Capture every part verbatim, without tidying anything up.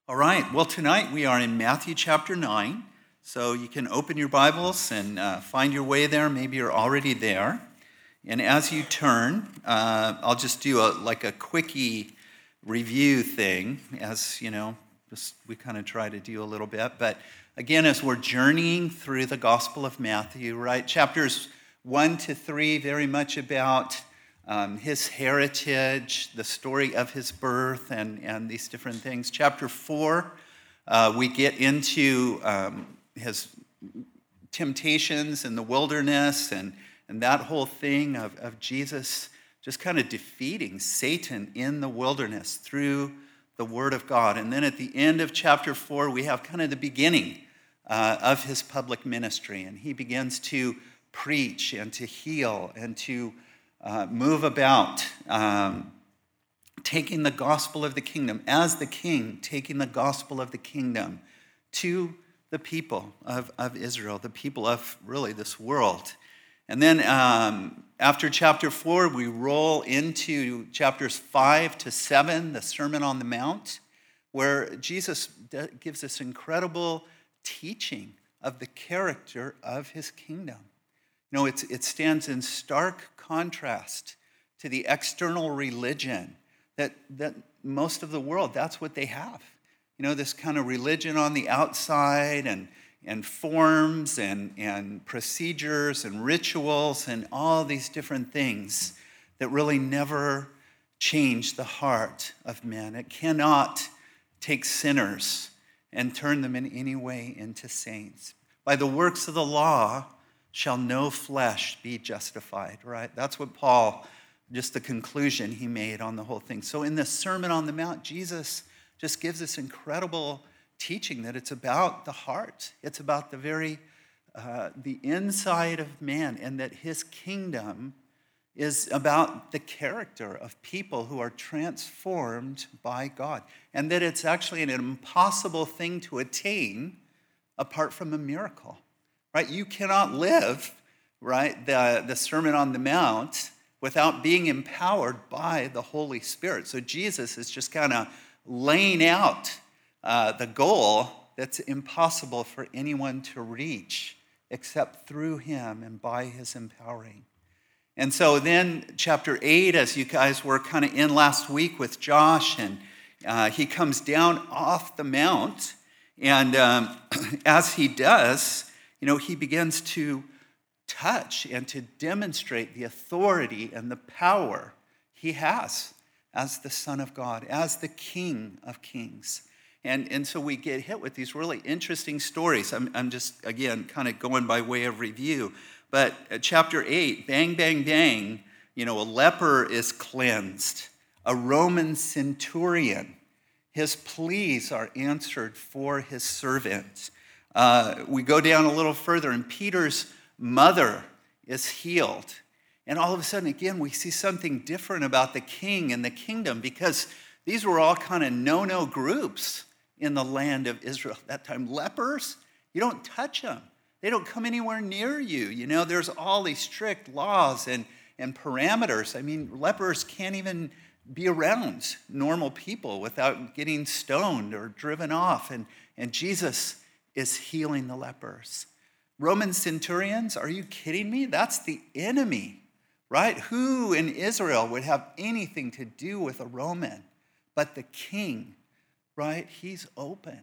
All right, well, tonight we are in Matthew chapter nine, so you can open your Bibles and uh, find your way there. Maybe you're already there. And as you turn, uh, I'll just do a like a quickie review thing, as you know, just we kind of try to do a little bit. But again, as we're journeying through the Gospel of Matthew, right, chapters one to three, very much about Um, his heritage, the story of his birth, and, and these different things. Chapter four, uh, we get into um, his temptations in the wilderness and, and that whole thing of, of Jesus just kind of defeating Satan in the wilderness through the Word of God. And then at the end of chapter four, we have kind of the beginning uh, of his public ministry. And he begins to preach and to heal and to Uh, move about, um, taking the gospel of the kingdom, as the king, taking the gospel of the kingdom to the people of, of Israel, the people of really this world. And then um, after chapter four, we roll into chapters five to seven, the Sermon on the Mount, where Jesus gives this incredible teaching of the character of his kingdom. You know, it's, it stands in stark contrast to the external religion that, that most of the world, that's what they have. You know, this kind of religion on the outside and, and forms and, and procedures and rituals and all these different things that really never change the heart of men. It cannot take sinners and turn them in any way into saints. By the works of the law shall no flesh be justified, right? That's what Paul, just the conclusion he made on the whole thing. So in this Sermon on the Mount, Jesus just gives this incredible teaching that it's about the heart. It's about the very, uh, the inside of man, and that his kingdom is about the character of people who are transformed by God. And that it's actually an impossible thing to attain apart from a miracle. Right, you cannot live, right, the, the Sermon on the Mount without being empowered by the Holy Spirit. So Jesus is just kind of laying out uh, the goal that's impossible for anyone to reach except through him and by his empowering. And so then chapter eight, as you guys were kind of in last week with Josh, and uh, he comes down off the mount, and um, as he does, you know, he begins to touch and to demonstrate the authority and the power he has as the Son of God, as the King of Kings. And, and so we get hit with these really interesting stories. I'm, I'm just, again, kind of going by way of review. But chapter eight, bang, bang, bang, you know, a leper is cleansed. A Roman centurion, his pleas are answered for his servant. Uh, we go down a little further, and Peter's mother is healed. And all of a sudden, again, we see something different about the king and the kingdom, because these were all kind of no-no groups in the land of Israel at that time. Lepers, you don't touch them. They don't come anywhere near you. You know, there's all these strict laws and, and parameters. I mean, lepers can't even be around normal people without getting stoned or driven off. And, and Jesus is healing the lepers. Roman centurions, are you kidding me? That's the enemy, right? Who in Israel would have anything to do with a Roman? But the king, right? He's open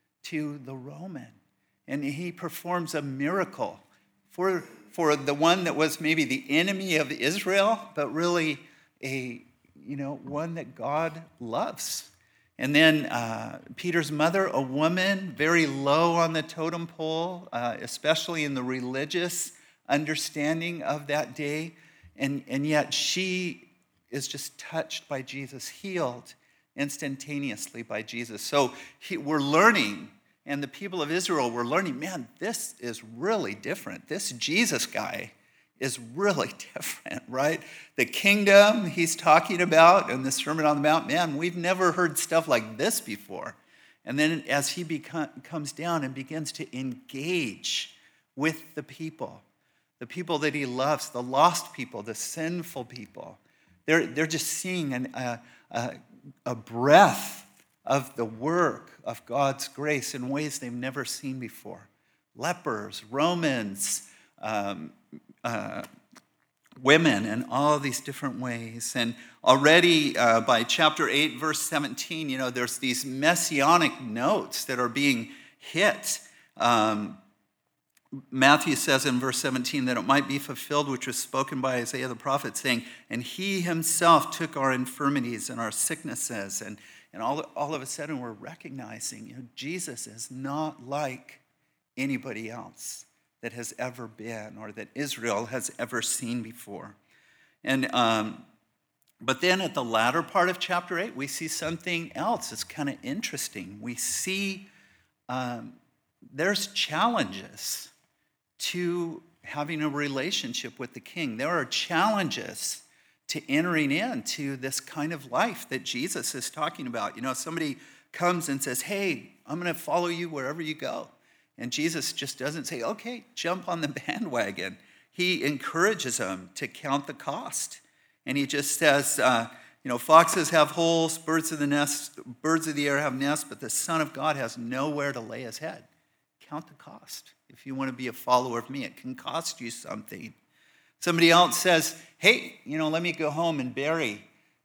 to the Roman. And he performs a miracle for, for the one that was maybe the enemy of Israel, but really a, you know, one that God loves. And then uh, Peter's mother, a woman very low on the totem pole, uh, especially in the religious understanding of that day. And, and yet she is just touched by Jesus, healed instantaneously by Jesus. So he, we're learning, and the people of Israel were learning, man, this is really different. This Jesus guy is really different, right? The kingdom he's talking about in the Sermon on the Mount, man, we've never heard stuff like this before. And then as he become, comes down and begins to engage with the people, the people that he loves, the lost people, the sinful people, they're, they're just seeing an, a, a, a breath of the work of God's grace in ways they've never seen before. Lepers, Romans, um, uh, women, and all these different ways. And already uh, by chapter eight, verse seventeen, you know, there's these messianic notes that are being hit. Um, Matthew says in verse seventeen that it might be fulfilled, which was spoken by Isaiah the prophet, saying, and he himself took our infirmities and our sicknesses. And, and all, all of a sudden we're recognizing, you know, Jesus is not like anybody else that has ever been or that Israel has ever seen before. And um, but then at the latter part of chapter eight, we see something else. It's kind of interesting. We see um, there's challenges to having a relationship with the king. There are challenges to entering into this kind of life that Jesus is talking about. You know, somebody comes and says, hey, I'm going to follow you wherever you go. And Jesus just doesn't say, okay, jump on the bandwagon. He encourages them to count the cost. And he just says, uh, you know, foxes have holes, birds of the nest, birds of the air have nests, but the Son of God has nowhere to lay his head. Count the cost. If you want to be a follower of me, it can cost you something. Somebody else says, hey, you know, let me go home and bury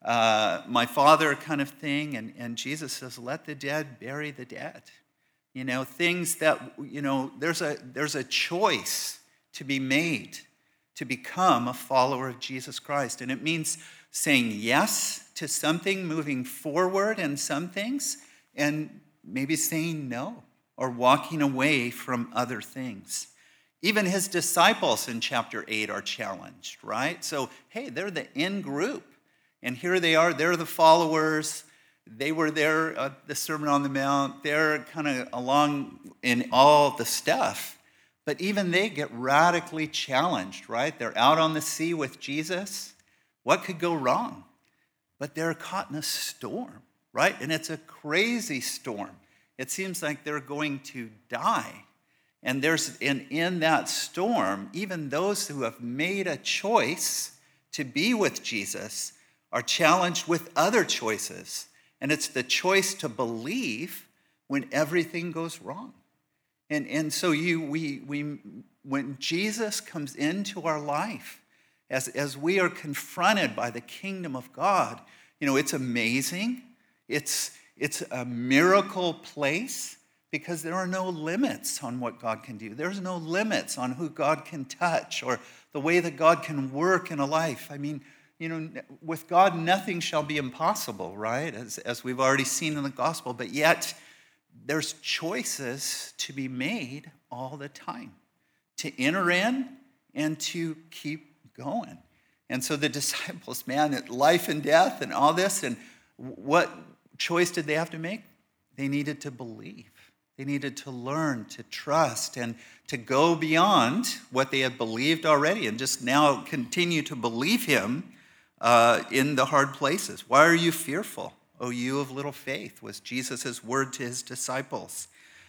uh, my father, kind of thing. And, and Jesus says, let the dead bury the dead. You know, things that, you know, there's a there's a choice to be made to become a follower of Jesus Christ. And it means saying yes to something, moving forward in some things, and maybe saying no or walking away from other things. Even his disciples in chapter eight are challenged, right? So, hey, they're the in group. And here they are, they're the followers. They were there at the Sermon on the Mount. They're kind of along in all the stuff. But even they get radically challenged, right? They're out on the sea with Jesus. What could go wrong? But they're caught in a storm, right? And it's a crazy storm. It seems like they're going to die. And there's and in that storm, even those who have made a choice to be with Jesus are challenged with other choices. And it's the choice to believe when everything goes wrong. And, and so you we we when Jesus comes into our life, as, as we are confronted by the kingdom of God, you know, it's amazing. It's it's a miracle place because there are no limits on what God can do. There's no limits on who God can touch or the way that God can work in a life. I mean, you know, with God, nothing shall be impossible, right? As, as we've already seen in the gospel, but yet there's choices to be made all the time to enter in and to keep going. And so the disciples, man, life and death and all this, and what choice did they have to make? They needed to believe. They needed to learn to trust and to go beyond what they had believed already and just now continue to believe him uh, in the hard places. Why are you fearful, O you of little faith, was Jesus' word to his disciples.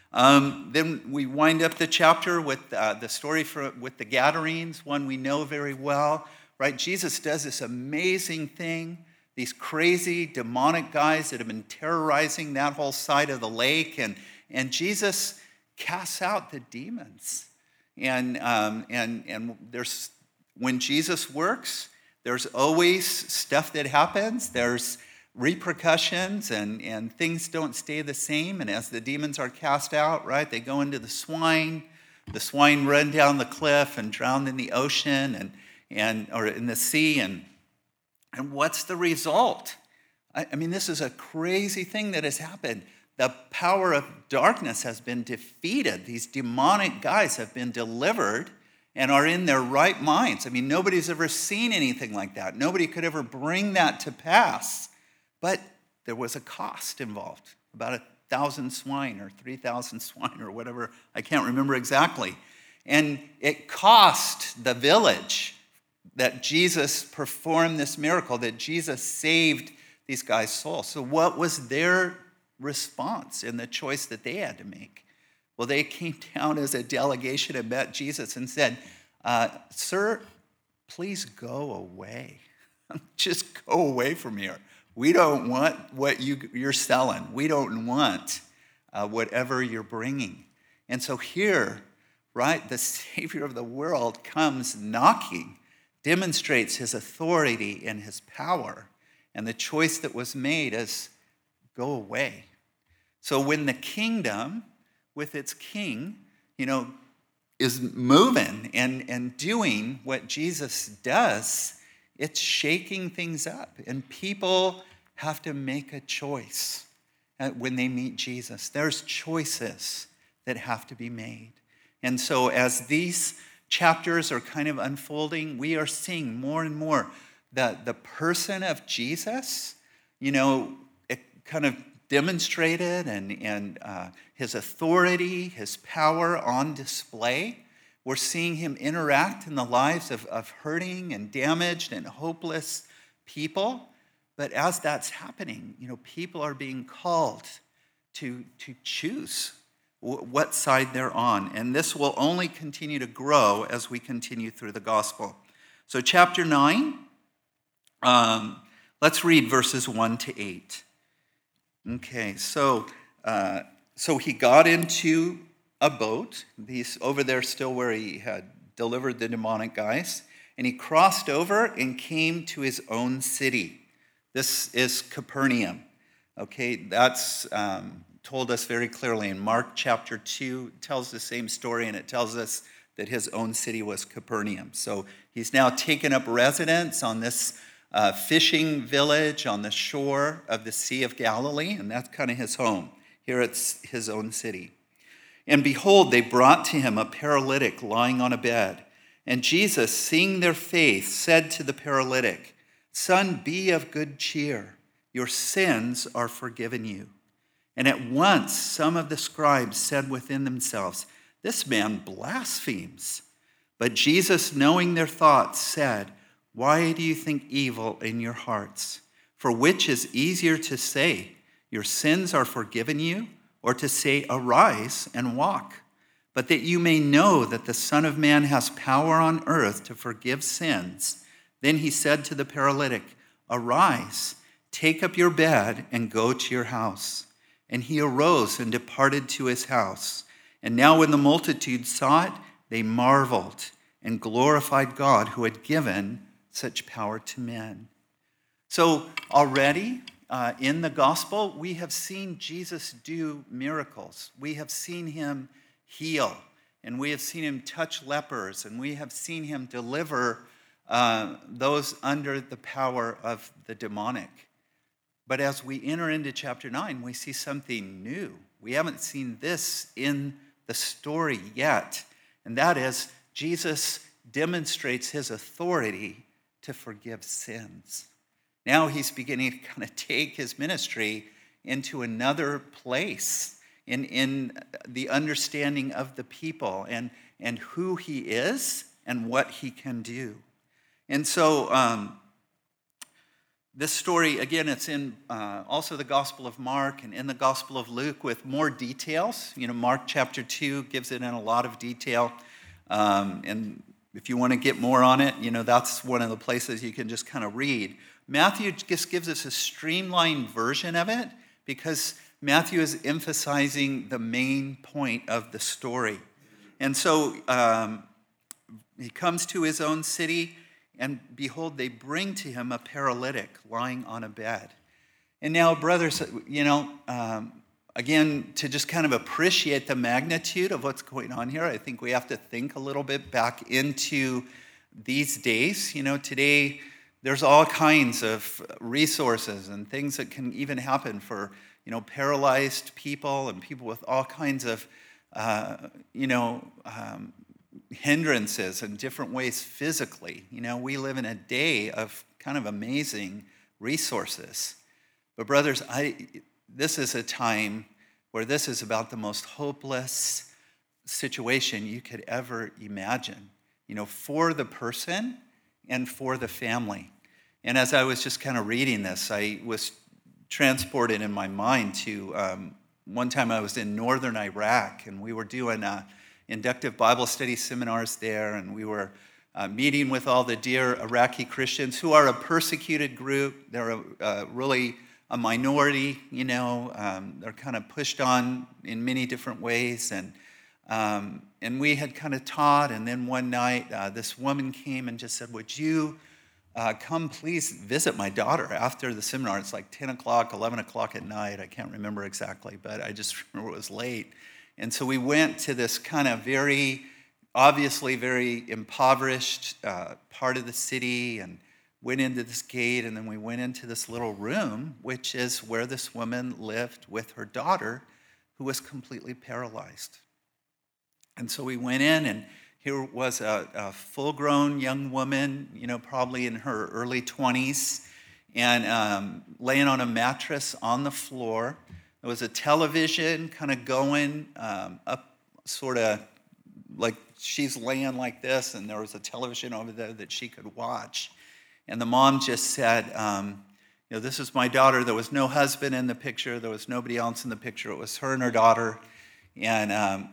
Um, then we wind up the chapter with uh, the story for, with the Gadarenes, one we know very well, right? Jesus does this amazing thing. These crazy demonic guys that have been terrorizing that whole side of the lake, and And Jesus casts out the demons. And um, and and there's when Jesus works, there's always stuff that happens. There's repercussions, and, and things don't stay the same. And as the demons are cast out, right, they go into the swine. The swine run down the cliff and drown in the ocean and and or in the sea. And and what's the result? I, I mean, this is a crazy thing that has happened. The power of darkness has been defeated. These demonic guys have been delivered and are in their right minds. I mean, nobody's ever seen anything like that. Nobody could ever bring that to pass. But there was a cost involved, about a thousand swine or three thousand swine or whatever. I can't remember exactly. And it cost the village that Jesus performed this miracle, that Jesus saved these guys' souls. So what was their response in the choice that they had to make? Well, they came down as a delegation and met Jesus and said, uh, sir, please go away. Just go away from here. We don't want what you, you're selling. We don't want uh, whatever you're bringing. And so here, right, the Savior of the world comes knocking, demonstrates his authority and his power. And the choice that was made is go away. So when the kingdom with its king, you know, is moving and, and doing what Jesus does, it's shaking things up. And people have to make a choice when they meet Jesus. There's choices that have to be made. And so as these chapters are kind of unfolding, we are seeing more and more that the person of Jesus, you know, it kind of demonstrated and, and uh, his authority, his power on display. We're seeing him interact in the lives of, of hurting and damaged and hopeless people. But as that's happening, you know, people are being called to, to choose w- what side they're on. And this will only continue to grow as we continue through the gospel. So chapter nine, um, let's read verses one to eight. Okay, so uh, so he got into a boat. He's over there still where he had delivered the demonic guys. And he crossed over and came to his own city. This is Capernaum. Okay, that's um, told us very clearly in Mark chapter two. It tells the same story, and it tells us that his own city was Capernaum. So he's now taken up residence on this uh, fishing village on the shore of the Sea of Galilee, and that's kind of his home. Here it's his own city. And behold, they brought to him a paralytic lying on a bed. And Jesus, seeing their faith, said to the paralytic, "Son, be of good cheer. Your sins are forgiven you." And at once some of the scribes said within themselves, "This man blasphemes." But Jesus, knowing their thoughts, said, "Why do you think evil in your hearts? For which is easier to say, 'Your sins are forgiven you,' or to say, 'Arise and walk'? But that you may know that the Son of Man has power on earth to forgive sins." Then he said to the paralytic, "Arise, take up your bed and go to your house." And he arose and departed to his house. And now when the multitude saw it, they marveled and glorified God who had given such power to men. So already uh, in the gospel, we have seen Jesus do miracles. We have seen him heal, and we have seen him touch lepers, and we have seen him deliver uh, those under the power of the demonic. But as we enter into chapter nine, we see something new. We haven't seen this in the story yet, and that is Jesus demonstrates his authority to forgive sins. Now he's beginning to kind of take his ministry into another place in, in the understanding of the people and, and who he is and what he can do. And so um, this story, again, it's in uh, also the Gospel of Mark and in the Gospel of Luke with more details. You know, Mark chapter two gives it in a lot of detail. Um, and if you want to get more on it, you know, that's one of the places you can just kind of read. Matthew just gives us a streamlined version of it because Matthew is emphasizing the main point of the story. And so um, he comes to his own city, and behold, they bring to him a paralytic lying on a bed. And now, brothers, you know, um, again, to just kind of appreciate the magnitude of what's going on here, I think we have to think a little bit back into these days. You know, today there's all kinds of resources and things that can even happen for, you know, paralyzed people and people with all kinds of, uh, you know, um, hindrances in different ways physically. You know, we live in a day of kind of amazing resources. But brothers, I this is a time where this is about the most hopeless situation you could ever imagine, you know, for the person and for the family. And as I was just kind of reading this, I was transported in my mind to um, one time I was in northern Iraq, and we were doing uh, inductive Bible study seminars there, and we were uh, meeting with all the dear Iraqi Christians who are a persecuted group. They're a, uh, really a minority, you know. Um, they're kind of pushed on in many different ways. And um, and we had kind of taught, and then one night uh, this woman came and just said, would you uh, come please visit my daughter after the seminar? It's like ten o'clock, eleven o'clock at night. I can't remember exactly, but I just remember it was late. And so we went to this kind of very, obviously very impoverished uh, part of the city, and went into this gate, and then we went into this little room, which is where this woman lived with her daughter, who was completely paralyzed. And so we went in, and here was a, a full-grown young woman, you know, probably in her early twenties, and um, laying on a mattress on the floor. There was a television kind of going um, up, sort of like she's laying like this, and there was a television over there that she could watch. And the mom just said, um, you know, this is my daughter. There was no husband in the picture. There was nobody else in the picture. It was her and her daughter. And um,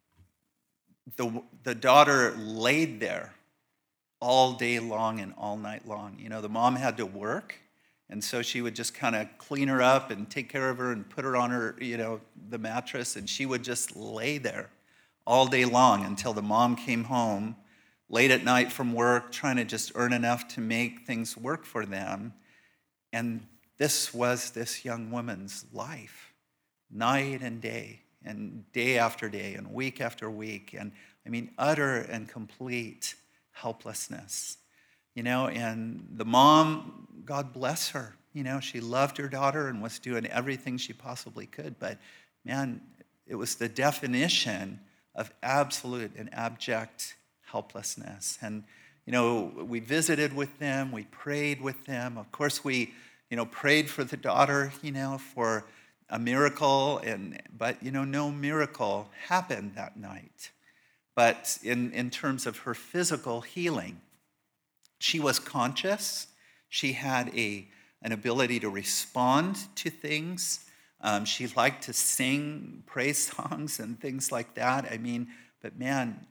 the the daughter laid there all day long and all night long. You know, the mom had to work, and so she would just kind of clean her up and take care of her and put her on her, you know, the mattress, and she would just lay there all day long until the mom came home late at night from work, trying to just earn enough to make things work for them. And this was this young woman's life, night and day, and day after day, and week after week. And I mean, utter and complete helplessness. You know, and the mom, God bless her, you know, she loved her daughter and was doing everything she possibly could. But man, it was the definition of absolute and abject helplessness. And, you know, we visited with them, we prayed with them. Of course, we, you know, prayed for the daughter, you know, for a miracle, and but, you know, no miracle happened that night. But in, in terms of her physical healing, she was conscious. She had a an ability to respond to things. Um, she liked to sing praise songs and things like that. I mean, but man,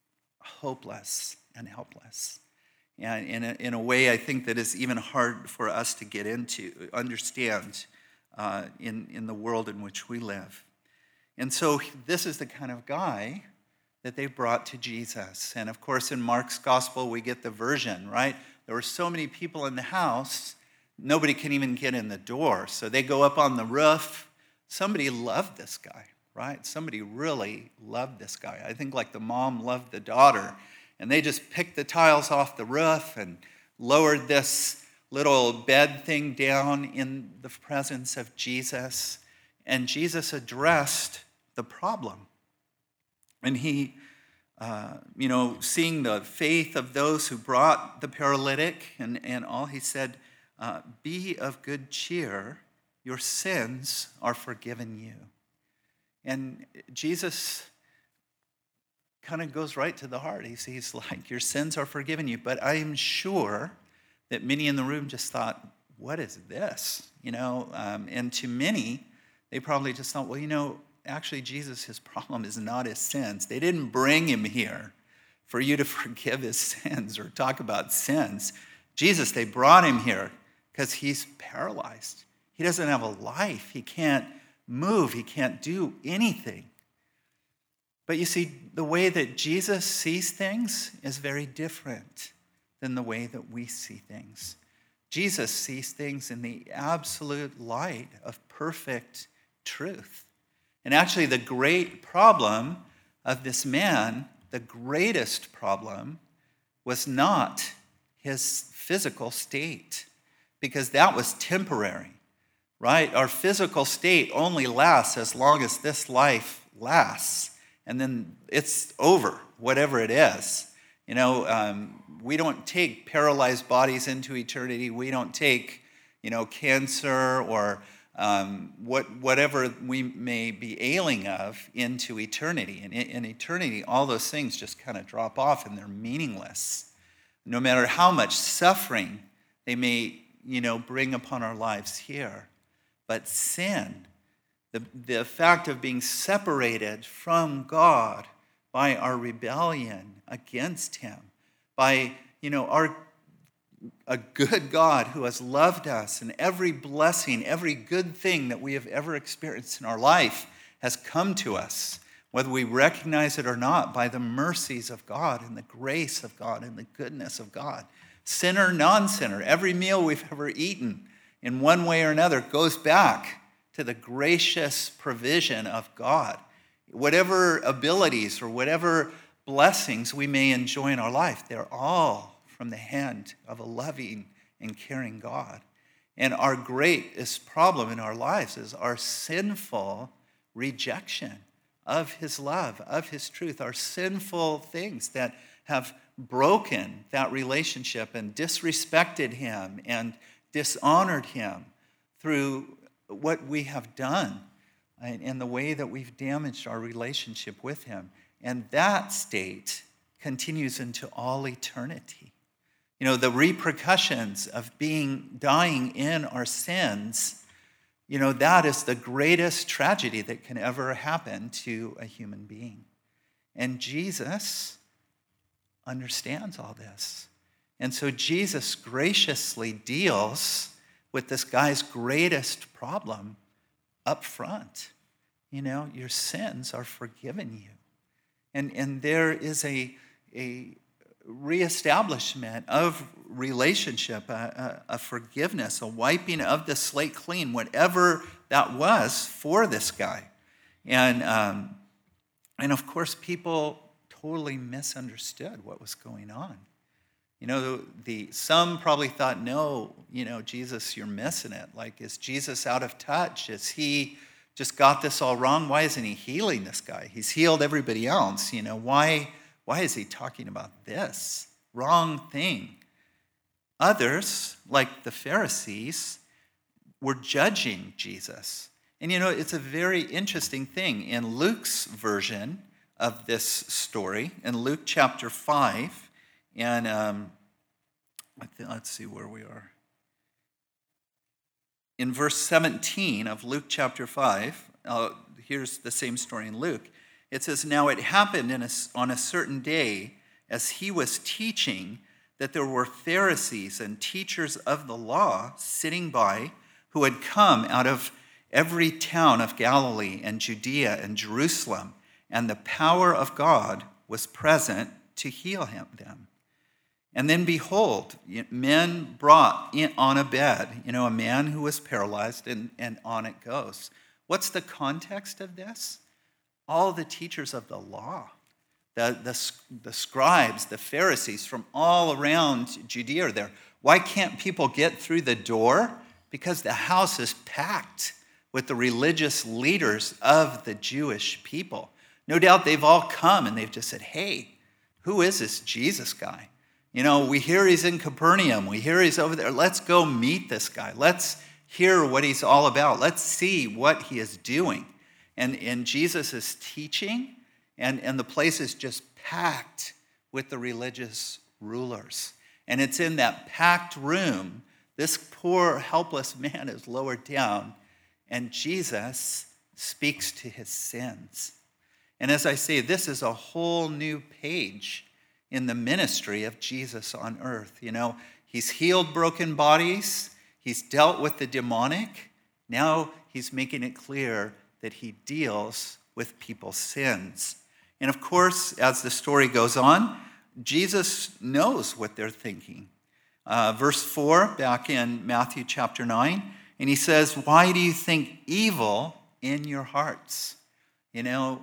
hopeless and helpless. And in a, in a way, I think that is even hard for us to get into, understand uh, in, in the world in which we live. And so this is the kind of guy that they brought to Jesus. And of course, in Mark's gospel, we get the version, right? There were so many people in the house, nobody can even get in the door. So they go up on the roof. Somebody loved this guy, right? Somebody really loved this guy. I think like the mom loved the daughter. And they just picked the tiles off the roof and lowered this little bed thing down in the presence of Jesus. And Jesus addressed the problem. And he, uh, you know, seeing the faith of those who brought the paralytic and, and all, he said, uh, be of good cheer, your sins are forgiven you. And Jesus kind of goes right to the heart. He's, he's like, your sins are forgiven you. But I am sure that many in the room just thought, what is this? You know, um, and to many, they probably just thought, well, you know, actually, Jesus, his problem is not his sins. They didn't bring him here for you to forgive his sins or talk about sins. Jesus, they brought him here because he's paralyzed. He doesn't have a life. He can't move. He can't do anything. But you see, the way that Jesus sees things is very different than the way that we see things. Jesus sees things in the absolute light of perfect truth. And actually, the great problem of this man, the greatest problem, was not his physical state, because that was temporary, right? Our physical state only lasts as long as this life lasts, and then it's over, whatever it is. You know, um, we don't take paralyzed bodies into eternity. We don't take, you know, cancer or Um, what, whatever we may be ailing of into eternity. And in, in eternity, all those things just kind of drop off and they're meaningless. No matter how much suffering they may, you know, bring upon our lives here. But sin, the, the fact of being separated from God by our rebellion against him, by, you know, our a good God who has loved us, and every blessing, every good thing that we have ever experienced in our life has come to us, whether we recognize it or not, by the mercies of God and the grace of God and the goodness of God. Sinner, non-sinner, every meal we've ever eaten in one way or another goes back to the gracious provision of God. Whatever abilities or whatever blessings we may enjoy in our life, they're all from the hand of a loving and caring God. And our greatest problem in our lives is our sinful rejection of his love, of his truth, our sinful things that have broken that relationship and disrespected him and dishonored him through what we have done and the way that we've damaged our relationship with him. And that state continues into all eternity. You know, the repercussions of being, dying in our sins, you know, that is the greatest tragedy that can ever happen to a human being. And Jesus understands all this. And so Jesus graciously deals with this guy's greatest problem up front. You know, your sins are forgiven you. And, and there is a, a reestablishment of relationship, a, a, a forgiveness, a wiping of the slate clean, whatever that was for this guy. And, um, and of course, people totally misunderstood what was going on. You know, the some probably thought, no, you know, Jesus, you're missing it. Like, is Jesus out of touch? Is he just got this all wrong? Why isn't he healing this guy? He's healed everybody else. You know, why, why is he talking about this? Wrong thing. Others, like the Pharisees, were judging Jesus. And, you know, it's a very interesting thing. In Luke's version of this story, in Luke chapter five, and um, let's see where we are. In verse seventeen of Luke chapter five, uh, here's the same story in Luke. It says, "Now it happened in a, on a certain day, as he was teaching, that there were Pharisees and teachers of the law sitting by, who had come out of every town of Galilee and Judea and Jerusalem, and the power of God was present to heal him, them. And then behold, men brought in on a bed, you know, a man who was paralyzed, and, and on it goes." What's the context of this? All the teachers of the law, the, the, the scribes, the Pharisees from all around Judea are there. Why can't people get through the door? Because the house is packed with the religious leaders of the Jewish people. No doubt they've all come and they've just said, hey, who is this Jesus guy? You know, we hear he's in Capernaum. We hear he's over there. Let's go meet this guy. Let's hear what he's all about. Let's see what he is doing. And, and Jesus is teaching, and, and the place is just packed with the religious rulers. And it's in that packed room, this poor, helpless man is lowered down, and Jesus speaks to his sins. And as I say, this is a whole new page in the ministry of Jesus on earth. You know, he's healed broken bodies. He's dealt with the demonic. Now he's making it clear that he deals with people's sins. And of course, as the story goes on, Jesus knows what they're thinking. Uh, verse four, back in Matthew chapter nine, and he says, "Why do you think evil in your hearts?" You know,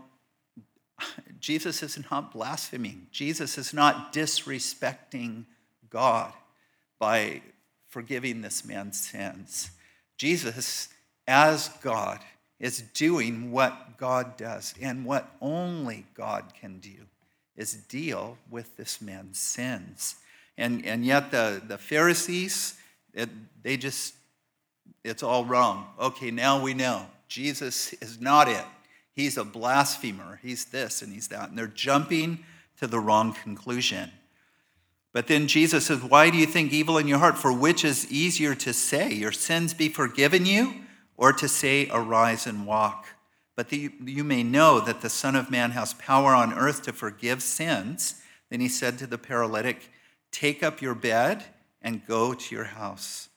Jesus is not blaspheming. Jesus is not disrespecting God by forgiving this man's sins. Jesus, as God, is doing what God does, and what only God can do is deal with this man's sins. And, and yet the, the Pharisees, it, they just, it's all wrong. Okay, now we know. Jesus is not it. He's a blasphemer. He's this and he's that. And they're jumping to the wrong conclusion. But then Jesus says, "Why do you think evil in your heart? For which is easier to say, your sins be forgiven you, or to say, arise and walk? But that you, you may know that the Son of Man has power on earth to forgive sins." Then he said to the paralytic, take up your bed and go to your house.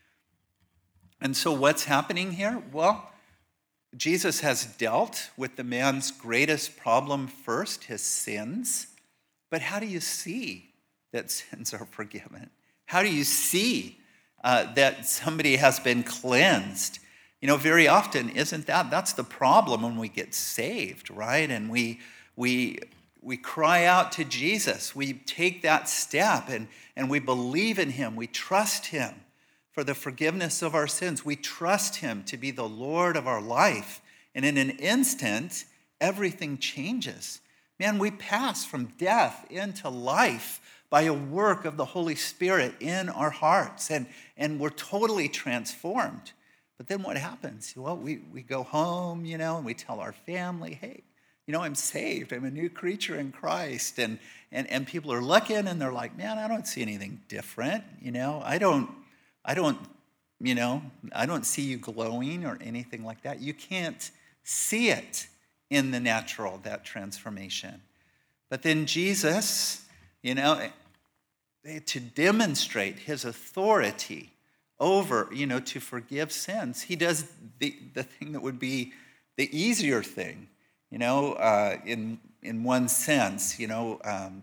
And so what's happening here? Well, Jesus has dealt with the man's greatest problem first, his sins. But how do you see that sins are forgiven? How do you see uh, that somebody has been cleansed? You know, very often, isn't that, that's the problem when we get saved, right? And we we we cry out to Jesus. We take that step and, and we believe in him. We trust him for the forgiveness of our sins. We trust him to be the Lord of our life. And in an instant, everything changes. Man, we pass from death into life by a work of the Holy Spirit in our hearts. And, and we're totally transformed. But then what happens? Well, we, we go home, you know, and we tell our family, hey, you know, I'm saved. I'm a new creature in Christ. And, and, and people are looking and they're like, man, I don't see anything different. You know, I don't, I don't, you know, I don't see you glowing or anything like that. You can't see it in the natural, that transformation. But then Jesus, you know, to demonstrate his authority over, you know, to forgive sins, he does the, the thing that would be the easier thing, you know, uh, in, in one sense, you know, um,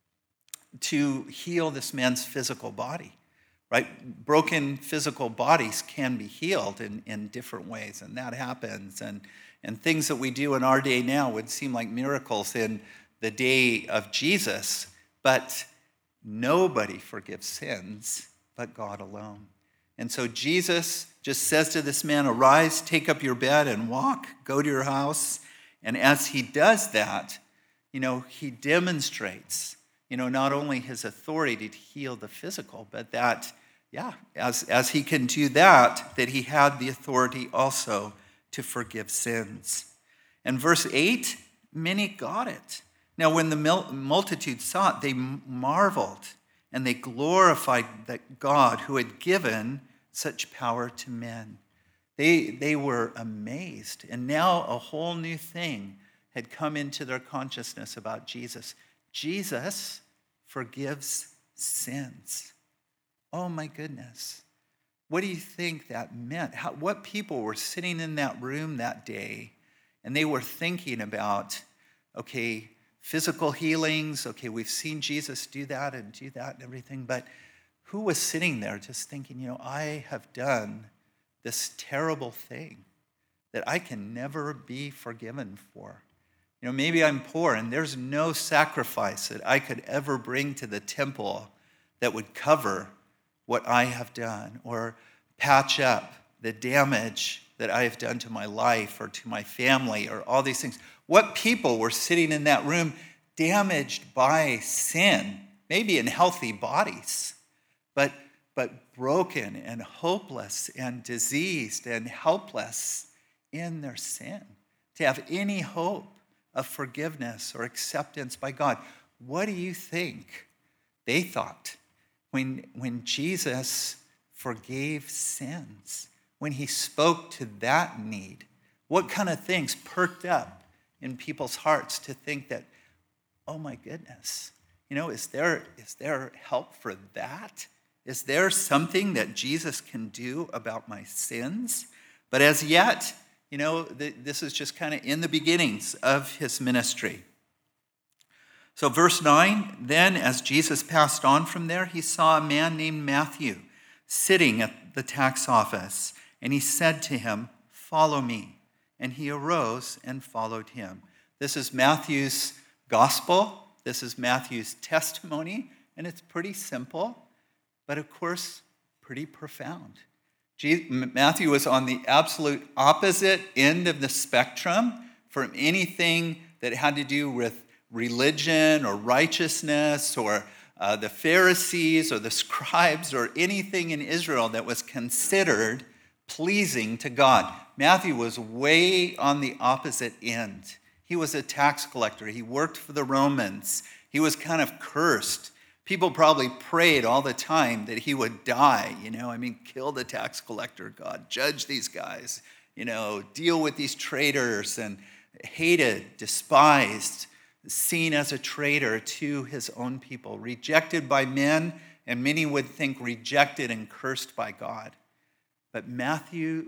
to heal this man's physical body, right? Broken physical bodies can be healed in, in different ways, and that happens. And, and things that we do in our day now would seem like miracles in the day of Jesus, but nobody forgives sins but God alone. And so Jesus just says to this man, arise, take up your bed and walk, go to your house. And as he does that, you know, he demonstrates, you know, not only his authority to heal the physical, but that, yeah, as, as he can do that, that he had the authority also to forgive sins. And verse eight, many got it. Now, when the multitude saw it, they marveled and they glorified that God who had given such power to men. They, they were amazed. And now a whole new thing had come into their consciousness about Jesus. Jesus forgives sins. Oh my goodness. What do you think that meant? How, what people were sitting in that room that day and they were thinking about, okay, physical healings, okay, we've seen Jesus do that and do that and everything, but who was sitting there just thinking, you know, I have done this terrible thing that I can never be forgiven for. You know, maybe I'm poor and there's no sacrifice that I could ever bring to the temple that would cover what I have done or patch up the damage that I have done to my life or to my family or all these things. What people were sitting in that room damaged by sin, maybe in healthy bodies, but but broken and hopeless and diseased and helpless in their sin, to have any hope of forgiveness or acceptance by God. What do you think they thought when, when Jesus forgave sins, when he spoke to that need? What kind of things perked up in people's hearts to think that, oh my goodness, you know, is there is there help for that? Is there something that Jesus can do about my sins? But as yet, you know, this is just kind of in the beginnings of his ministry. So verse nine, then as Jesus passed on from there, he saw a man named Matthew sitting at the tax office, and he said to him, follow me. And he arose and followed him. This is Matthew's gospel. This is Matthew's testimony, and it's pretty simple, but of course, pretty profound. Matthew was on the absolute opposite end of the spectrum from anything that had to do with religion or righteousness or uh, the Pharisees or the scribes or anything in Israel that was considered pleasing to God. Matthew was way on the opposite end. He was a tax collector. He worked for the Romans. He was kind of cursed. People probably prayed all the time that he would die, you know, I mean, kill the tax collector, God, judge these guys, you know, deal with these traitors, and hated, despised, seen as a traitor to his own people, rejected by men, and many would think rejected and cursed by God. But Matthew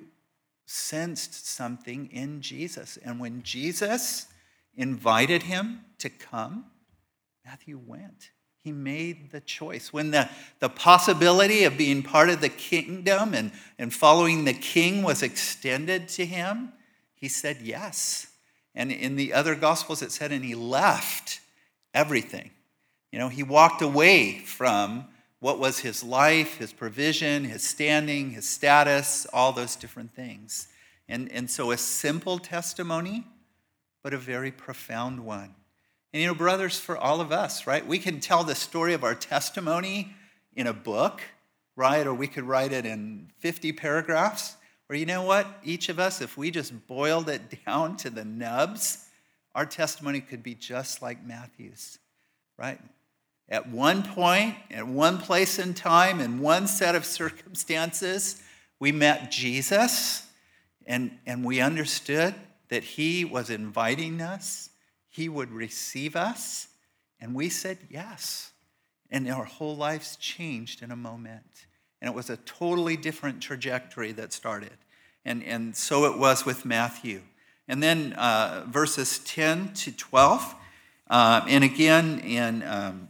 sensed something in Jesus. And when Jesus invited him to come, Matthew went. He made the choice. When the, the possibility of being part of the kingdom and, and following the king was extended to him, he said yes. And in the other Gospels it said, and he left everything. You know, he walked away from what was his life, his provision, his standing, his status, all those different things. And, and so a simple testimony, but a very profound one. And you know, brothers, for all of us, right? We can tell the story of our testimony in a book, right? Or we could write it in fifty paragraphs. Or you know what? Each of us, if we just boiled it down to the nubs, our testimony could be just like Matthew's, right? At one point, at one place in time, in one set of circumstances, we met Jesus, and, and we understood that he was inviting us, he would receive us, and we said yes. And our whole lives changed in a moment. And it was a totally different trajectory that started. And, and so it was with Matthew. And then uh, verses ten to twelve, uh, and again in um,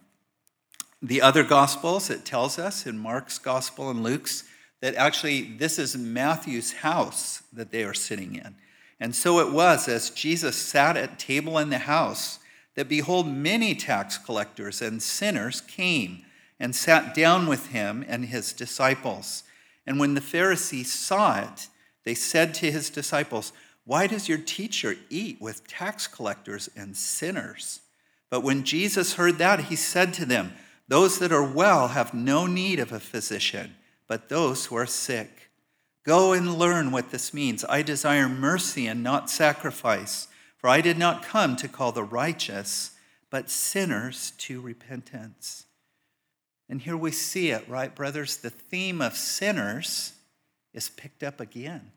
the other Gospels, it tells us in Mark's Gospel and Luke's that actually this is Matthew's house that they are sitting in. And so it was, as Jesus sat at table in the house, that behold, many tax collectors and sinners came and sat down with him and his disciples. And when the Pharisees saw it, they said to his disciples, "Why does your teacher eat with tax collectors and sinners?" But when Jesus heard that, he said to them, "Those that are well have no need of a physician, but those who are sick. Go and learn what this means. I desire mercy and not sacrifice, for I did not come to call the righteous, but sinners to repentance." And here we see it, right, brothers? The theme of sinners is picked up again.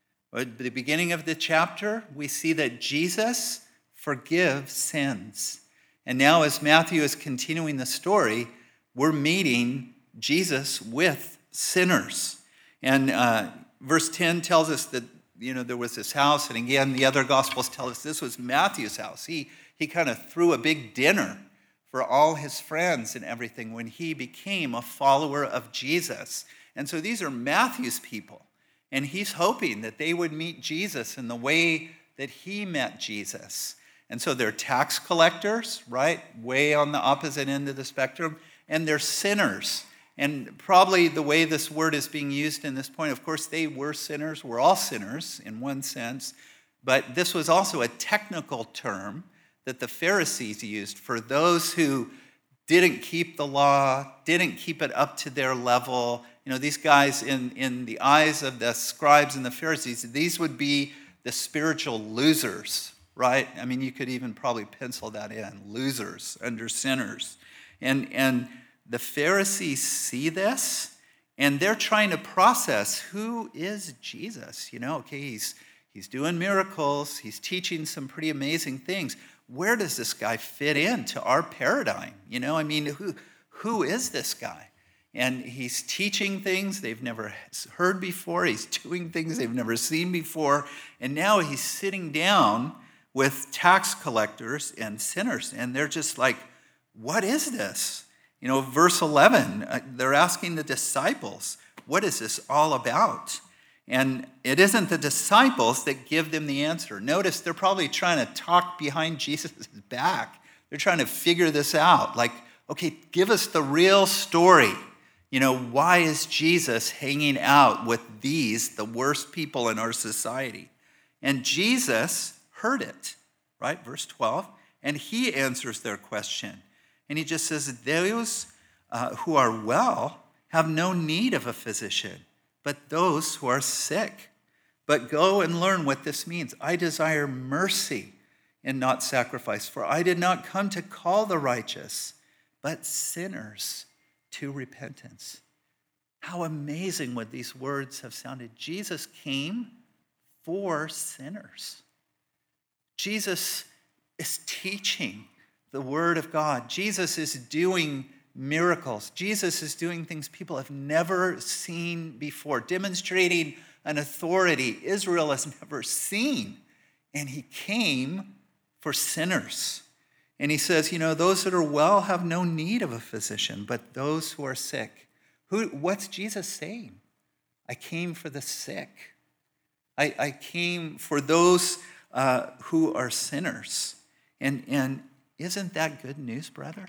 At the beginning of the chapter, we see that Jesus forgives sins. And now as Matthew is continuing the story, we're meeting Jesus with sinners. And uh, verse ten tells us that, you know, there was this house. And again, the other Gospels tell us this was Matthew's house. He, he kind of threw a big dinner for all his friends and everything when he became a follower of Jesus. And so these are Matthew's people. And he's hoping that they would meet Jesus in the way that he met Jesus. And so they're tax collectors, right? Way on the opposite end of the spectrum. And they're sinners. And probably the way this word is being used in this point, of course, they were sinners. We're all sinners in one sense. But this was also a technical term that the Pharisees used for those who didn't keep the law, didn't keep it up to their level. You know, these guys in, in the eyes of the scribes and the Pharisees, these would be the spiritual losers, right? I mean, you could even probably pencil that in, losers under sinners. And, and the Pharisees see this, and they're trying to process, who is Jesus? You know, okay, he's, he's doing miracles, he's teaching some pretty amazing things. Where does this guy fit into our paradigm? You know, I mean, who, who is this guy? And he's teaching things they've never heard before. He's doing things they've never seen before. And now he's sitting down with tax collectors and sinners. And they're just like, what is this? You know, verse eleven, they're asking the disciples, what is this all about? And it isn't the disciples that give them the answer. Notice they're probably trying to talk behind Jesus' back. They're trying to figure this out. Like, okay, give us the real story. You know, why is Jesus hanging out with these, the worst people in our society? And Jesus heard it, right? Verse twelve. And he answers their question. And he just says, those uh, who are well have no need of a physician, but those who are sick. But go and learn what this means. I desire mercy and not sacrifice, for I did not come to call the righteous, but sinners to repentance. How amazing would these words have sounded. Jesus came for sinners. Jesus is teaching the word of God. Jesus is doing miracles. Jesus is doing things people have never seen before, demonstrating an authority Israel has never seen. And he came for sinners. And he says, you know, those that are well have no need of a physician, but those who are sick. Who? What's Jesus saying? I came for the sick. I, I came for those uh, who are sinners. And, and isn't that good news, brother?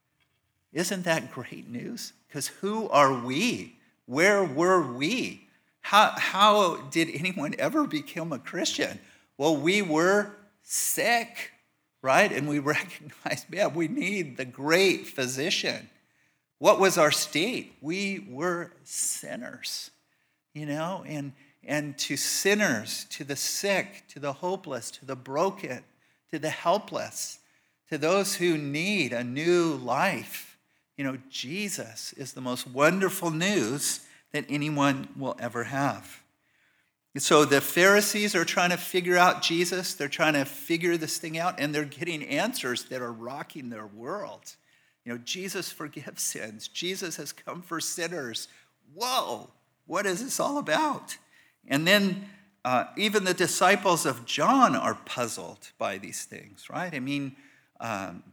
Isn't that great news? Because who are we? Where were we? How, how did anyone ever become a Christian? Well, we were sick, right? And we recognized, man, we need the great physician. What was our state? We were sinners, you know, and, and to sinners, to the sick, to the hopeless, to the broken, to the helpless, to those who need a new life. You know, Jesus is the most wonderful news that anyone will ever have. So the Pharisees are trying to figure out Jesus. They're trying to figure this thing out, and they're getting answers that are rocking their world. You know, Jesus forgives sins. Jesus has come for sinners. Whoa, what is this all about? And then uh, even the disciples of John are puzzled by these things, right? I mean, um,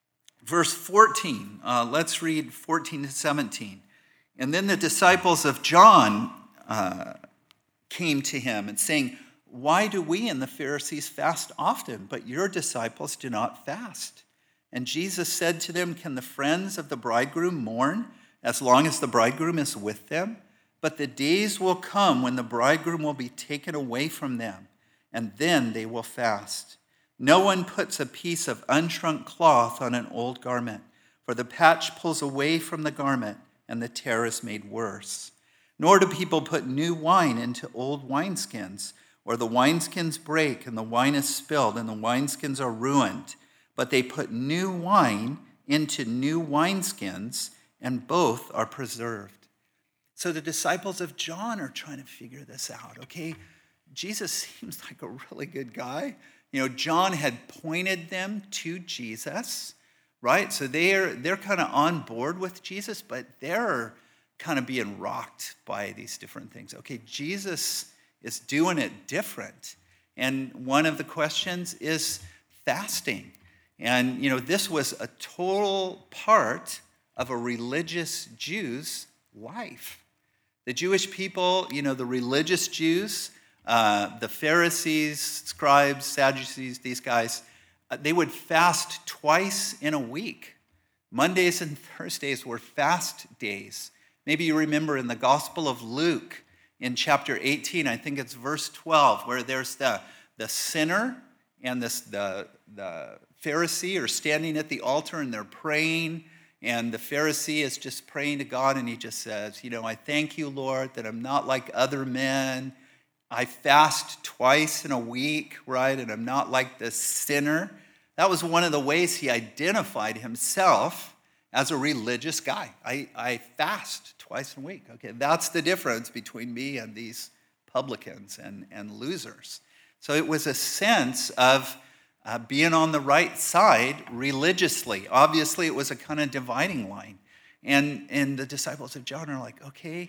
verse fourteen, uh, let's read fourteen to seventeen. And then the disciples of John uh, came to him and saying, why do we and the Pharisees fast often, but your disciples do not fast? And Jesus said to them, can the friends of the bridegroom mourn as long as the bridegroom is with them? But the days will come when the bridegroom will be taken away from them, and then they will fast. No one puts a piece of unshrunk cloth on an old garment, for the patch pulls away from the garment, and the tear is made worse. Nor do people put new wine into old wineskins, or the wineskins break, and the wine is spilled, and the wineskins are ruined. But they put new wine into new wineskins, and both are preserved. So the disciples of John are trying to figure this out, okay? Jesus seems like a really good guy. You know, John had pointed them to Jesus, right? So they're they're kind of on board with Jesus, but they're kind of being rocked by these different things. Okay, Jesus is doing it different. And one of the questions is fasting. And, you know, this was a total part of a religious Jew's life. The Jewish people, you know, the religious Jews, uh, the Pharisees, scribes, Sadducees, these guys, uh, they would fast twice in a week. Mondays and Thursdays were fast days. Maybe you remember in the Gospel of Luke, in chapter eighteen, I think it's verse twelve, where there's the, the sinner and this, the, the Pharisee are standing at the altar and they're praying. And the Pharisee is just praying to God, and he just says, you know, I thank you, Lord, that I'm not like other men. I fast twice in a week, right? And I'm not like this sinner. That was one of the ways he identified himself as a religious guy. I, I fast twice in a week. Okay, that's the difference between me and these publicans and, and losers. So it was a sense of Uh, being on the right side religiously. Obviously, it was a kind of dividing line. And, and the disciples of John are like, okay,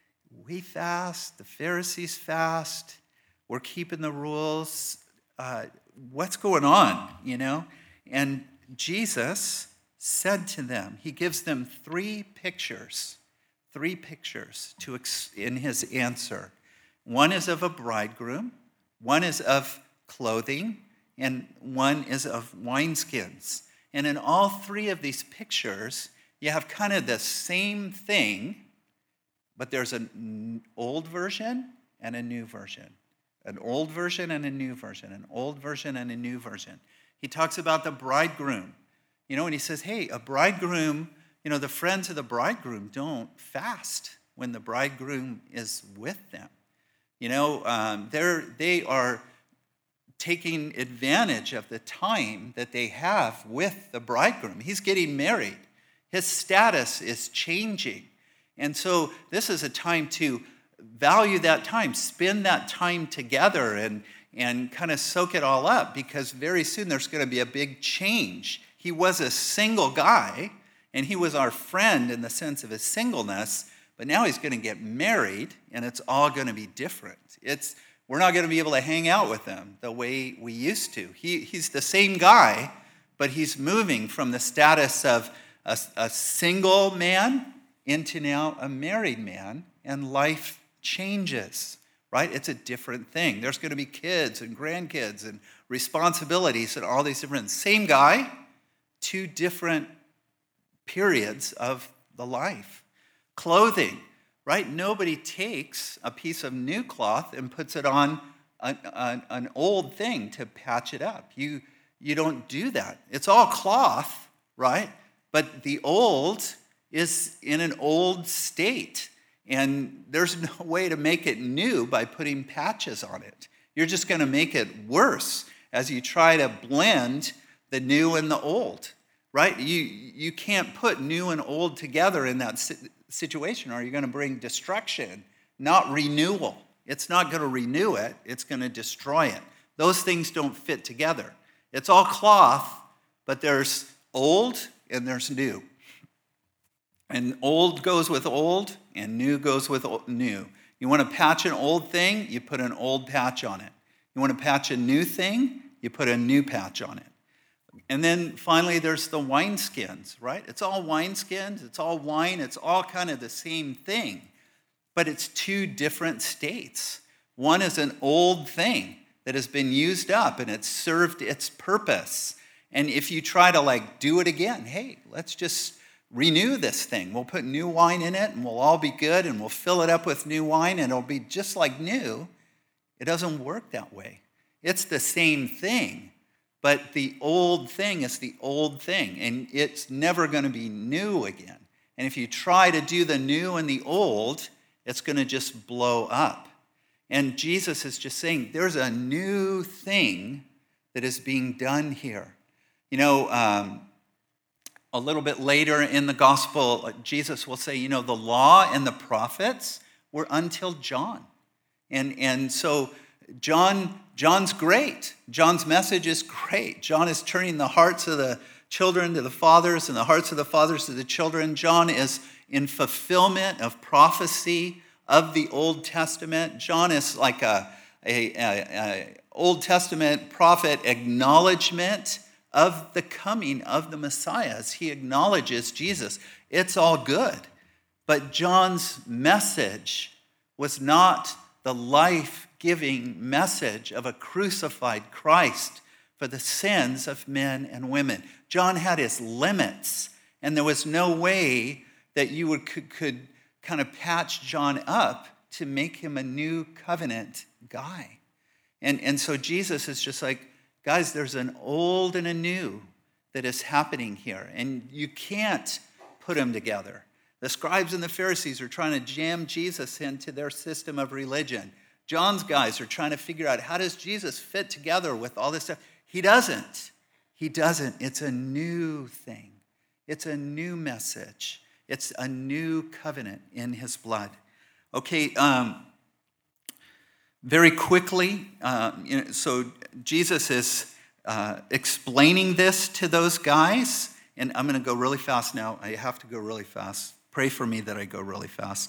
we fast, the Pharisees fast, we're keeping the rules. Uh, what's going on, you know? And Jesus said to them, he gives them three pictures, three pictures to ex- in his answer. One is of a bridegroom, one is of clothing, and one is of wineskins. And in all three of these pictures, you have kind of the same thing, but there's an old version and a new version. An old version and a new version. An old version and a new version. He talks about the bridegroom. You know, and he says, hey, a bridegroom, you know, the friends of the bridegroom don't fast when the bridegroom is with them. You know, um, they're, they are taking advantage of the time that they have with the bridegroom. He's getting married. His status is changing. And so this is a time to value that time, spend that time together and, and kind of soak it all up, because very soon there's going to be a big change. He was a single guy, and he was our friend in the sense of his singleness, but now he's going to get married, and it's all going to be different. It's We're not going to be able to hang out with him the way we used to. He, he's the same guy, but he's moving from the status of a, a single man into now a married man, and life changes, right? It's a different thing. There's going to be kids and grandkids and responsibilities and all these different, same guy, two different periods of the life. Clothing, right? Nobody takes a piece of new cloth and puts it on an, an, an old thing to patch it up. You, you don't do that. It's all cloth, right? But the old is in an old state, and there's no way to make it new by putting patches on it. You're just going to make it worse as you try to blend the new and the old, right? You, you can't put new and old together in that situation, or you're going to bring destruction, not renewal. It's not going to renew it. It's going to destroy it. Those things don't fit together. It's all cloth, but there's old and there's new. And old goes with old, and new goes with new. You want to patch an old thing, you put an old patch on it. You want to patch a new thing, you put a new patch on it. And then finally, there's the wineskins, right? It's all wineskins, it's all wine, it's all kind of the same thing, but it's two different states. One is an old thing that has been used up and it's served its purpose. And if you try to like do it again, hey, let's just renew this thing. We'll put new wine in it and we'll all be good and we'll fill it up with new wine and it'll be just like new. It doesn't work that way. It's the same thing. But the old thing is the old thing, and it's never going to be new again. And if you try to do the new and the old, it's going to just blow up. And Jesus is just saying, there's a new thing that is being done here. You know, um, a little bit later in the gospel, Jesus will say, you know, the law and the prophets were until John. And, and so John... John's great. John's message is great. John is turning the hearts of the children to the fathers and the hearts of the fathers to the children. John is in fulfillment of prophecy of the Old Testament. John is like a, a, a, a Old Testament prophet acknowledgement of the coming of the Messiah as he acknowledges Jesus. It's all good. But John's message was not the life-giving message of a crucified Christ for the sins of men and women. John had his limits, and there was no way that you would, could, could kind of patch John up to make him a new covenant guy. And, and so Jesus is just like, guys, there's an old and a new that is happening here, and you can't put them together. The scribes and the Pharisees are trying to jam Jesus into their system of religion. John's guys are trying to figure out, how does Jesus fit together with all this stuff? He doesn't. He doesn't. It's a new thing. It's a new message. It's a new covenant in his blood. Okay, um, very quickly, uh, you know, so Jesus is uh, explaining this to those guys, and I'm going to go really fast now. I have to go really fast. Pray for me that I go really fast.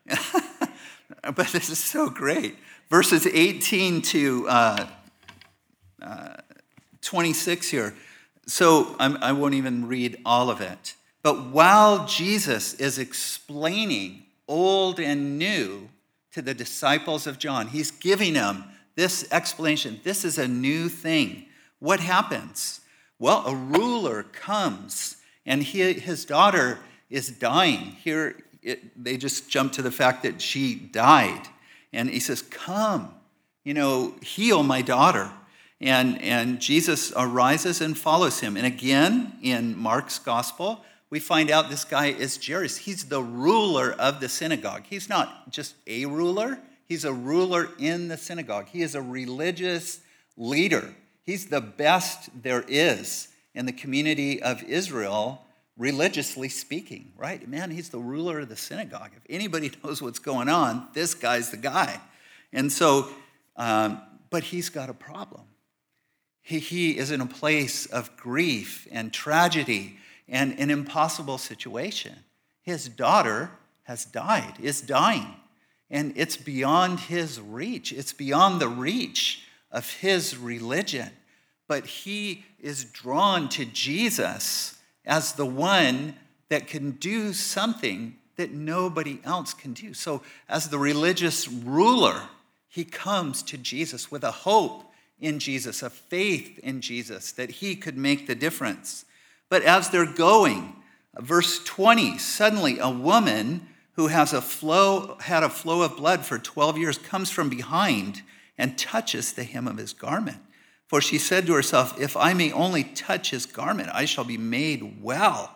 But this is so great. Verses eighteen to uh, uh, twenty-six here. So I'm, I won't even read all of it. But while Jesus is explaining old and new to the disciples of John, he's giving them this explanation. This is a new thing. What happens? Well, a ruler comes, and he, his daughter is dying. Here, it, they just jump to the fact that she died. And he says, come, you know, heal my daughter. And, and Jesus arises and follows him. And again, in Mark's gospel, we find out this guy is Jairus. He's the ruler of the synagogue. He's not just a ruler. He's a ruler in the synagogue. He is a religious leader. He's the best there is in the community of Israel, religiously speaking, right? Man, he's the ruler of the synagogue. If anybody knows what's going on, this guy's the guy. And so, um, but he's got a problem. He, he is in a place of grief and tragedy and an impossible situation. His daughter has died, is dying, and it's beyond his reach. It's beyond the reach of his religion. But he is drawn to Jesus as the one that can do something that nobody else can do. So as the religious ruler, he comes to Jesus with a hope in Jesus, a faith in Jesus, that he could make the difference. But as they're going, verse twenty, suddenly a woman who has a flow, had a flow of blood for twelve years comes from behind and touches the hem of his garment. For she said to herself, if I may only touch his garment, I shall be made well.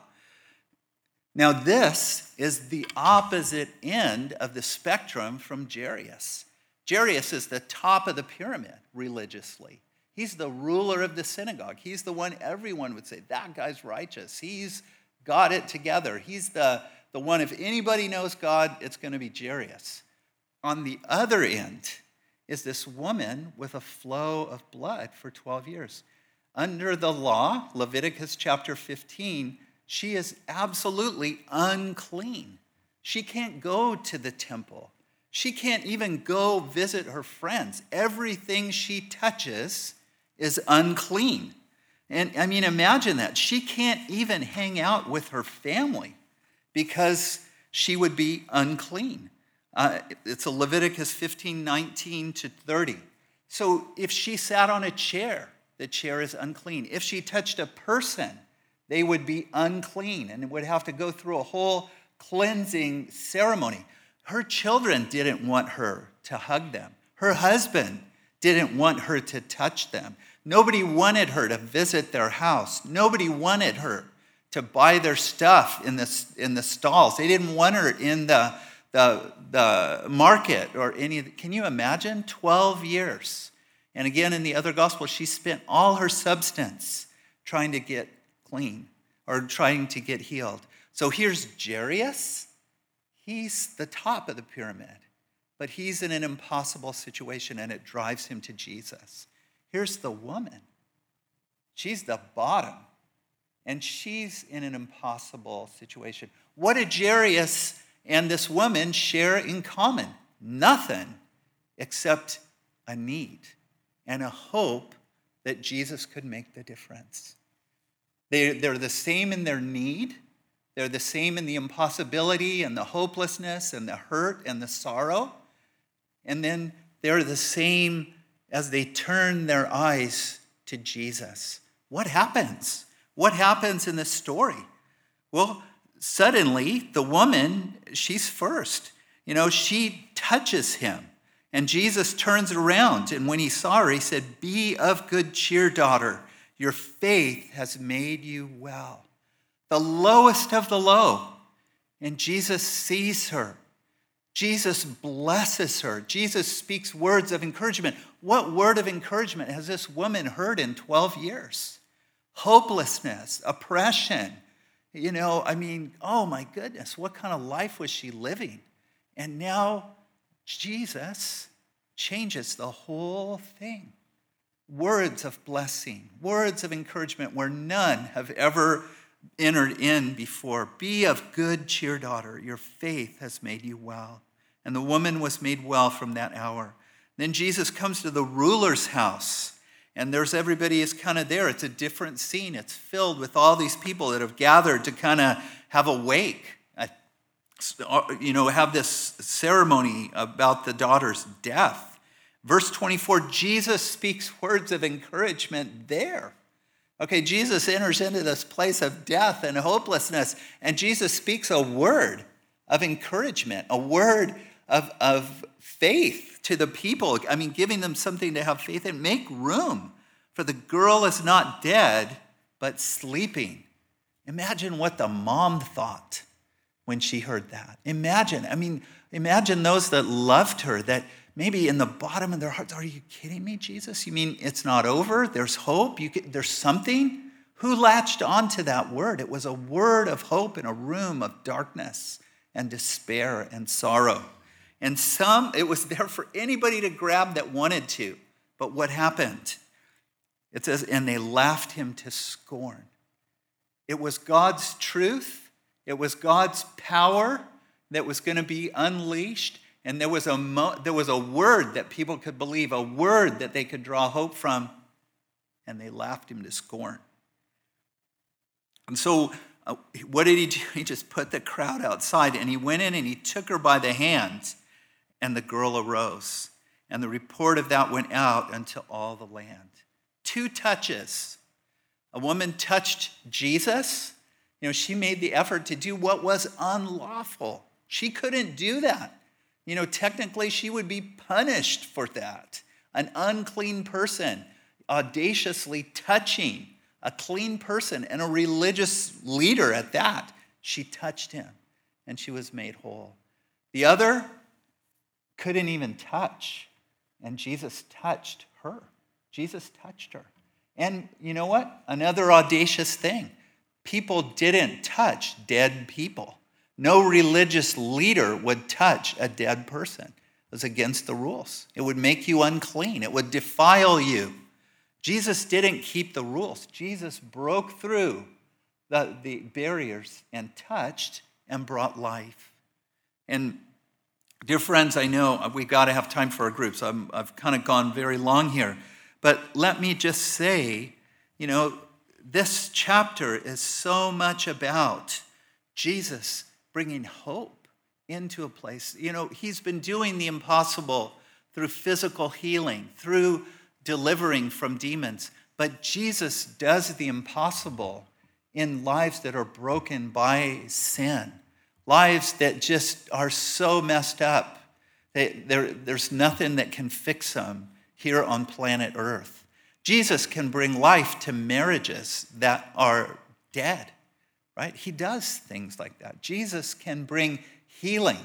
Now this is the opposite end of the spectrum from Jairus. Jairus is the top of the pyramid religiously. He's the ruler of the synagogue. He's the one everyone would say, that guy's righteous. He's got it together. He's the, the one, if anybody knows God, it's going to be Jairus. On the other end is this woman with a flow of blood for twelve years. Under the law, Leviticus chapter fifteen, she is absolutely unclean. She can't go to the temple. She can't even go visit her friends. Everything she touches is unclean. And I mean, imagine that. She can't even hang out with her family because she would be unclean. Uh, it's a Leviticus fifteen, nineteen to thirty. So if she sat on a chair, the chair is unclean. If she touched a person, they would be unclean and would have to go through a whole cleansing ceremony. Her children didn't want her to hug them. Her husband didn't want her to touch them. Nobody wanted her to visit their house. Nobody wanted her to buy their stuff in the, in the stalls. They didn't want her in the, the, the market or any. Can you imagine? twelve years. And again, in the other gospel, she spent all her substance trying to get clean or trying to get healed. So here's Jairus. He's the top of the pyramid, but he's in an impossible situation and it drives him to Jesus. Here's the woman. She's the bottom and she's in an impossible situation. What did Jairus and this woman share in common? Nothing except a need and a hope that Jesus could make the difference. They, they're the same in their need. They're the same in the impossibility and the hopelessness and the hurt and the sorrow. And then they're the same as they turn their eyes to Jesus. What happens? What happens in this story? Well, suddenly the woman, she's first. You know, she touches him. And Jesus turns around. And when he saw her, he said, "Be of good cheer, daughter. Your faith has made you well." The lowest of the low. And Jesus sees her. Jesus blesses her. Jesus speaks words of encouragement. What word of encouragement has this woman heard in twelve years? Hopelessness, oppression. You know, I mean, oh my goodness, what kind of life was she living? And now Jesus changes the whole thing. Words of blessing, words of encouragement where none have ever entered in before. Be of good cheer, daughter. Your faith has made you well. And the woman was made well from that hour. Then Jesus comes to the ruler's house. And there's everybody is kind of there. It's a different scene. It's filled with all these people that have gathered to kind of have a wake, a, you know, have this ceremony about the daughter's death. Verse twenty-four, Jesus speaks words of encouragement there. Okay, Jesus enters into this place of death and hopelessness, and Jesus speaks a word of encouragement, a word of, of faith to the people. I mean, giving them something to have faith in. Make room, for the girl is not dead, but sleeping. Imagine what the mom thought when she heard that. Imagine, I mean, imagine those that loved her, that maybe in the bottom of their hearts, are you kidding me, Jesus? You mean it's not over? There's hope? You can, there's something? Who latched onto that word? It was a word of hope in a room of darkness and despair and sorrow. And some, it was there for anybody to grab that wanted to. But what happened? It says, and they laughed him to scorn. It was God's truth. It was God's power that was going to be unleashed. And there was a mo- there was a word that people could believe, a word that they could draw hope from. And they laughed him to scorn. And so uh, what did he do? He just put the crowd outside, and he went in and he took her by the hands, and the girl arose. And the report of that went out unto all the land. Two touches. A woman touched Jesus. You know, she made the effort to do what was unlawful. She couldn't do that. You know, technically she would be punished for that. An unclean person audaciously touching a clean person and a religious leader at that. She touched him and she was made whole. The other couldn't even touch, and Jesus touched her. Jesus touched her. And you know what? Another audacious thing. People didn't touch dead people. No religious leader would touch a dead person. It was against the rules. It would make you unclean. It would defile you. Jesus didn't keep the rules. Jesus broke through the, the barriers and touched and brought life. And dear friends, I know we've got to have time for our groups. I'm, I've kind of gone very long here. But let me just say, you know, this chapter is so much about Jesus bringing hope into a place. You know, he's been doing the impossible through physical healing, through delivering from demons. But Jesus does the impossible in lives that are broken by sin, lives that just are so messed up that there, there's nothing that can fix them here on planet Earth. Jesus can bring life to marriages that are dead, right? He does things like that. Jesus can bring healing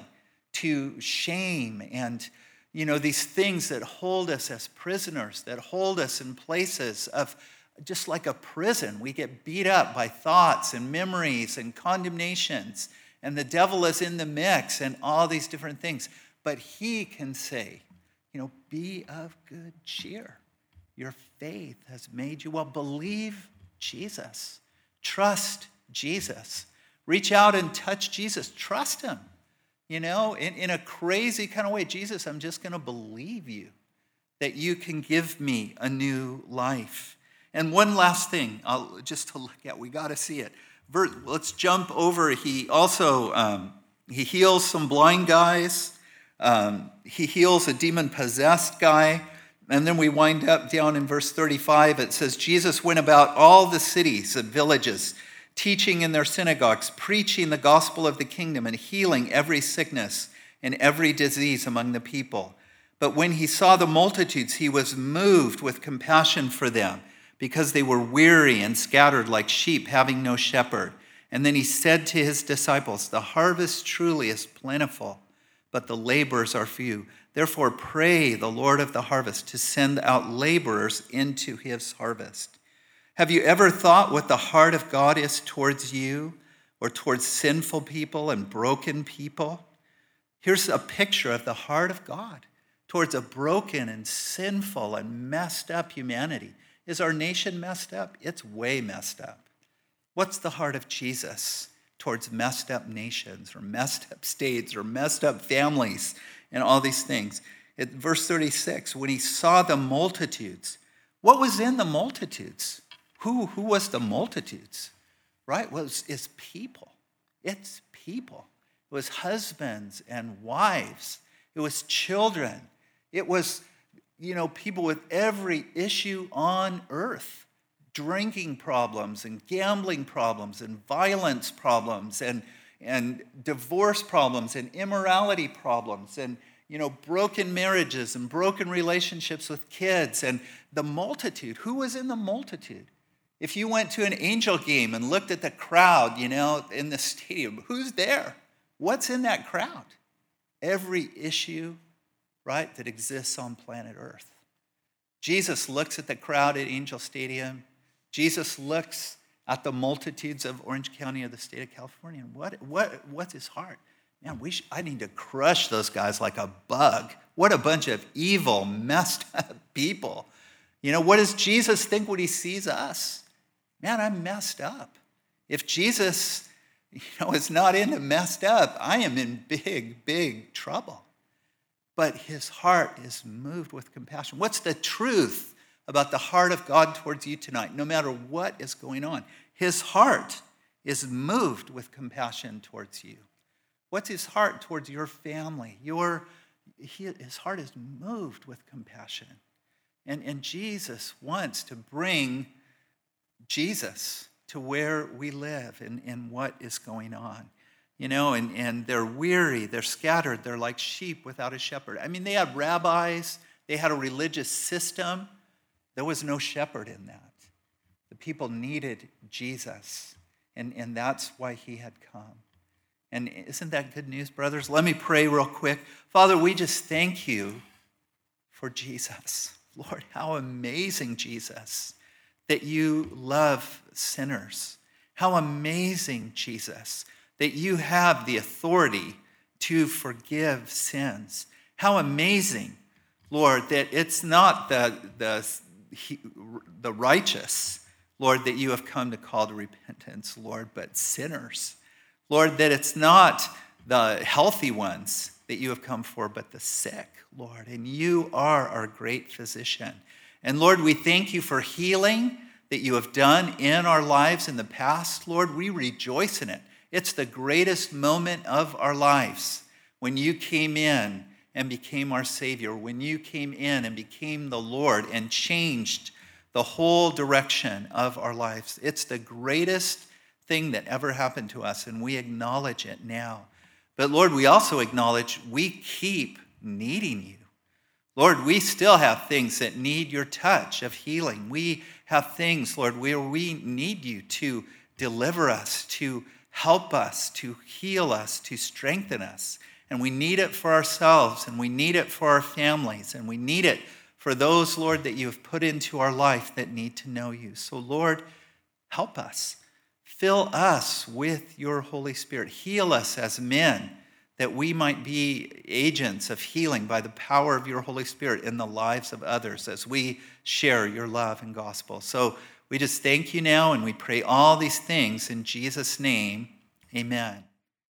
to shame and, you know, these things that hold us as prisoners, that hold us in places of just like a prison. We get beat up by thoughts and memories and condemnations, and the devil is in the mix and all these different things. But he can say, you know, be of good cheer. Your faith has made you well. Believe Jesus. Trust Jesus. Reach out and touch Jesus. Trust him. You know, in, in a crazy kind of way. Jesus, I'm just going to believe you that you can give me a new life. And one last thing, I'll, just to look at, we got to see it. Let's jump over. He also, um, he heals some blind guys. Um, he heals a demon-possessed guy. And then we wind up down in verse thirty-five. It says, Jesus went about all the cities and villages, teaching in their synagogues, preaching the gospel of the kingdom, and healing every sickness and every disease among the people. But when he saw the multitudes, he was moved with compassion for them, because they were weary and scattered like sheep, having no shepherd. And then he said to his disciples, the harvest truly is plentiful, but the laborers are few. Therefore, pray the Lord of the harvest to send out laborers into his harvest. Have you ever thought what the heart of God is towards you or towards sinful people and broken people? Here's a picture of the heart of God towards a broken and sinful and messed up humanity. Is our nation messed up? It's way messed up. What's the heart of Jesus towards messed up nations or messed up states or messed up families and all these things? At verse thirty-six, when he saw the multitudes, what was in the multitudes? Who, who was the multitudes? Right? Well, it's, it's people. It's people. It was husbands and wives. It was children. It was, you know, people with every issue on earth. Drinking problems and gambling problems and violence problems and, and divorce problems and immorality problems and, you know, broken marriages and broken relationships with kids and the multitude. Who was in the multitude? If you went to an Angel game and looked at the crowd, you know, in the stadium, who's there? What's in that crowd? Every issue, right, that exists on planet Earth. Jesus looks at the crowd at Angel Stadium. Jesus looks at the multitudes of Orange County or the state of California. And what, what, what's his heart? Man, we should, I need to crush those guys like a bug. What a bunch of evil, messed up people. You know, what does Jesus think when he sees us? Man, I'm messed up. If Jesus, you know, is not into messed up, I am in big, big trouble. But his heart is moved with compassion. What's the truth about the heart of God towards you tonight, no matter what is going on? His heart is moved with compassion towards you. What's his heart towards your family? Your, he, his heart is moved with compassion. And, and Jesus wants to bring Jesus to where we live and, and what is going on. You know, and, and they're weary, they're scattered, they're like sheep without a shepherd. I mean, they had rabbis, they had a religious system. There was no shepherd in that. The people needed Jesus, and, and that's why he had come. And isn't that good news, brothers? Let me pray real quick. Father, we just thank you for Jesus. Lord, how amazing, Jesus, that you love sinners. How amazing, Jesus, that you have the authority to forgive sins. How amazing, Lord, that it's not the, the, the righteous, Lord, that you have come to call to repentance, Lord, but sinners. Lord, that it's not the healthy ones that you have come for, but the sick, Lord. And you are our great physician. And Lord, we thank you for healing that you have done in our lives in the past. Lord, we rejoice in it. It's the greatest moment of our lives when you came in and became our Savior, when you came in and became the Lord and changed the whole direction of our lives. It's the greatest thing that ever happened to us, and we acknowledge it now. But Lord, we also acknowledge we keep needing you. Lord, we still have things that need your touch of healing. We have things, Lord, where we need you to deliver us, to help us, to heal us, to strengthen us. And we need it for ourselves, and we need it for our families, and we need it for those, Lord, that you have put into our life that need to know you. So, Lord, help us. Fill us with your Holy Spirit. Heal us as men, that we might be agents of healing by the power of your Holy Spirit in the lives of others as we share your love and gospel. So we just thank you now, and we pray all these things in Jesus' name. Amen.